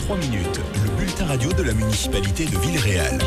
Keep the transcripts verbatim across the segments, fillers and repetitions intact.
trois minutes, le bulletin radio de la municipalité de Villeréal.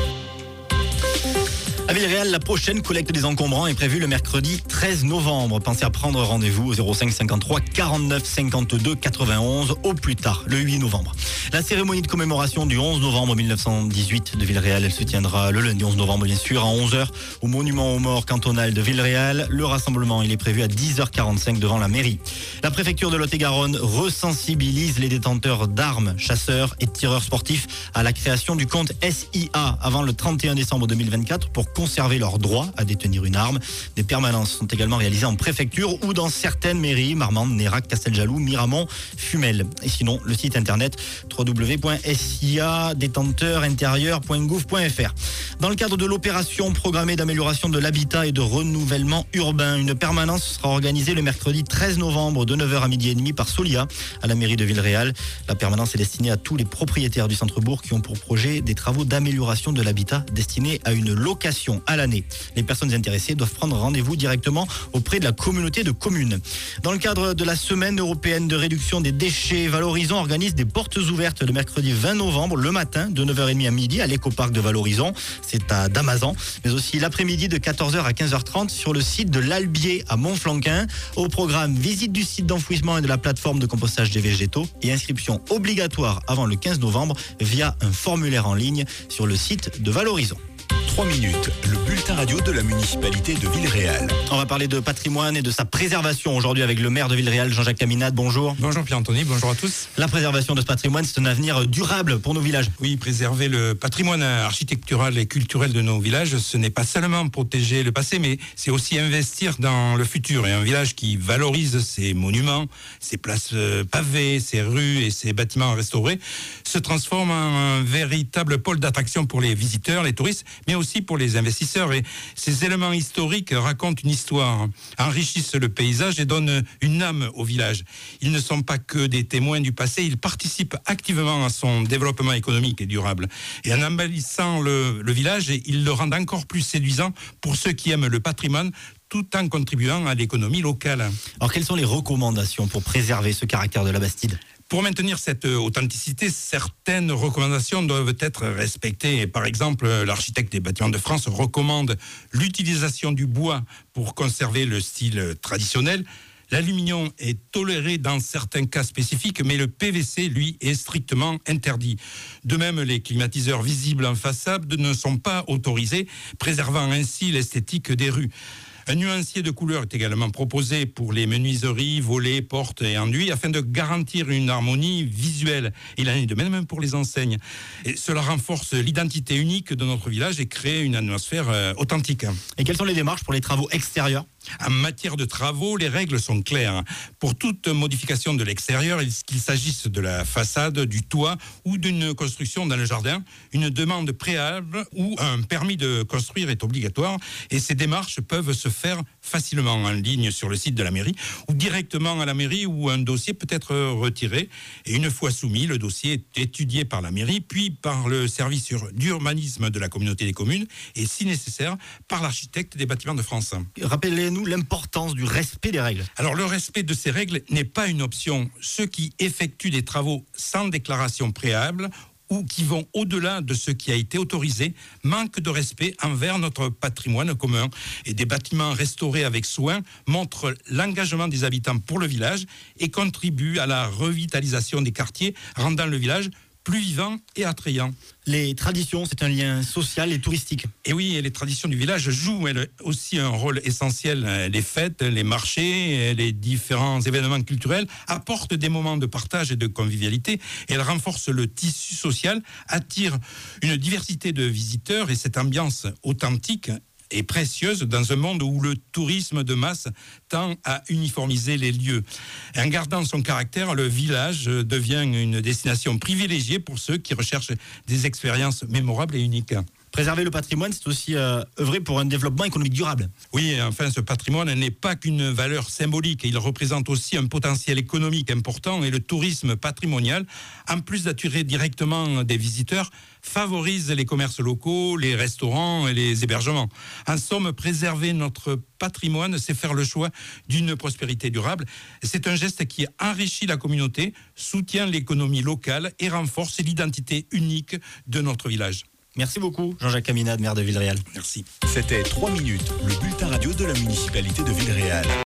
À Villeréal, la prochaine collecte des encombrants est prévue le mercredi treize novembre. Pensez à prendre rendez-vous au zéro cinq cinquante-trois quarante-neuf cinquante-deux quatre-vingt-onze au plus tard, le huit novembre. La cérémonie de commémoration du onze novembre mille neuf cent dix-huit de Villeréal, elle se tiendra le lundi onze novembre, bien sûr, à onze heures au monument aux morts cantonal de Villeréal. Le rassemblement, il est prévu à dix heures quarante-cinq devant la mairie. La préfecture de Lot-et-Garonne resensibilise les détenteurs d'armes, chasseurs et tireurs sportifs à la création du compte S I A avant le trente et un décembre deux mille vingt-quatre pour conserver leur droit à détenir une arme. Des permanences sont également réalisées en préfecture ou dans certaines mairies, Marmande, Nérac, Casteljaloux, Miramont, Fumel. Et sinon, le site internet w w w point s i a détenteur intérieur point gouv point f r. Dans le cadre de l'opération programmée d'amélioration de l'habitat et de renouvellement urbain, une permanence sera organisée le mercredi treize novembre de neuf heures à midi et demi par Solia à la mairie de Villeréal. La permanence est destinée à tous les propriétaires du centre-bourg qui ont pour projet des travaux d'amélioration de l'habitat destinés à une location à l'année. Les personnes intéressées doivent prendre rendez-vous directement auprès de la communauté de communes. Dans le cadre de la semaine européenne de réduction des déchets, Valorisant organise des portes ouvertes le mercredi vingt novembre, le matin de neuf heures trente à midi à l'écoparc de Valorisant, c'est à Damazan, mais aussi l'après-midi de quatorze heures à quinze heures trente sur le site de l'Albier à Montflanquin. Au programme, visite du site d'enfouissement et de la plateforme de compostage des végétaux et inscription obligatoire avant le quinze novembre via un formulaire en ligne sur le site de Valorisant. trois minutes, le bulletin radio de la municipalité de Villeréal. On va parler de patrimoine et de sa préservation aujourd'hui avec le maire de Villeréal, Jean-Jacques Caminade. Bonjour. Bonjour Pierre-Anthony, bonjour à tous. La préservation de ce patrimoine, c'est un avenir durable pour nos villages. Oui, préserver le patrimoine architectural et culturel de nos villages, ce n'est pas seulement protéger le passé, mais c'est aussi investir dans le futur. Et un village qui valorise ses monuments, ses places pavées, ses rues et ses bâtiments restaurés se transforme en un véritable pôle d'attraction pour les visiteurs, les touristes, mais aussi pour les investisseurs. Et ces éléments historiques racontent une histoire, enrichissent le paysage et donnent une âme au village. Ils ne sont pas que des témoins du passé, ils participent activement à son développement économique et durable. Et en embellissant le, le village, ils le rendent encore plus séduisant pour ceux qui aiment le patrimoine, tout en contribuant à l'économie locale. Alors, quelles sont les recommandations pour préserver ce caractère de la Bastide ? Pour maintenir cette authenticité, certaines recommandations doivent être respectées. Par exemple, l'architecte des bâtiments de France recommande l'utilisation du bois pour conserver le style traditionnel. L'aluminium est toléré dans certains cas spécifiques, mais le P V C, lui, est strictement interdit. De même, les climatiseurs visibles en façade ne sont pas autorisés, préservant ainsi l'esthétique des rues. Un nuancier de couleurs est également proposé pour les menuiseries, volets, portes et enduits afin de garantir une harmonie visuelle. Il en est de même pour les enseignes. Et cela renforce l'identité unique de notre village et crée une atmosphère euh, authentique. Et quelles sont les démarches pour les travaux extérieurs ? En matière de travaux, les règles sont claires. Pour toute modification de l'extérieur, qu'il s'agisse de la façade, du toit ou d'une construction dans le jardin, une demande préalable ou un permis de construire est obligatoire et ces démarches peuvent se faire facilement en ligne sur le site de la mairie ou directement à la mairie où un dossier peut être retiré. Et une fois soumis, le dossier est étudié par la mairie, puis par le service d'urbanisme de la communauté des communes et, si nécessaire, par l'architecte des bâtiments de France. Rappelez-nous l'importance du respect des règles. Alors, le respect de ces règles n'est pas une option. Ceux qui effectuent des travaux sans déclaration préalable ou qui vont au-delà de ce qui a été autorisé manquent de respect envers notre patrimoine commun. Et des bâtiments restaurés avec soin montrent l'engagement des habitants pour le village et contribuent à la revitalisation des quartiers, rendant le village plus vivant et attrayant. Les traditions, c'est un lien social et touristique. Et oui, et les traditions du village jouent elles, aussi un rôle essentiel. Les fêtes, les marchés, les différents événements culturels apportent des moments de partage et de convivialité. Elles renforcent le tissu social, attirent une diversité de visiteurs et cette ambiance authentique est précieuse dans un monde où le tourisme de masse tend à uniformiser les lieux. Et en gardant son caractère, le village devient une destination privilégiée pour ceux qui recherchent des expériences mémorables et uniques. Préserver le patrimoine, c'est aussi euh, œuvrer pour un développement économique durable. Oui, enfin, ce patrimoine n'est pas qu'une valeur symbolique. Il représente aussi un potentiel économique important et le tourisme patrimonial, en plus d'attirer directement des visiteurs, favorise les commerces locaux, les restaurants et les hébergements. En somme, préserver notre patrimoine, c'est faire le choix d'une prospérité durable. C'est un geste qui enrichit la communauté, soutient l'économie locale et renforce l'identité unique de notre village. Merci beaucoup, Jean-Jacques Caminade, maire de Villeréal. Merci. C'était trois minutes, le bulletin radio de la municipalité de Villeréal.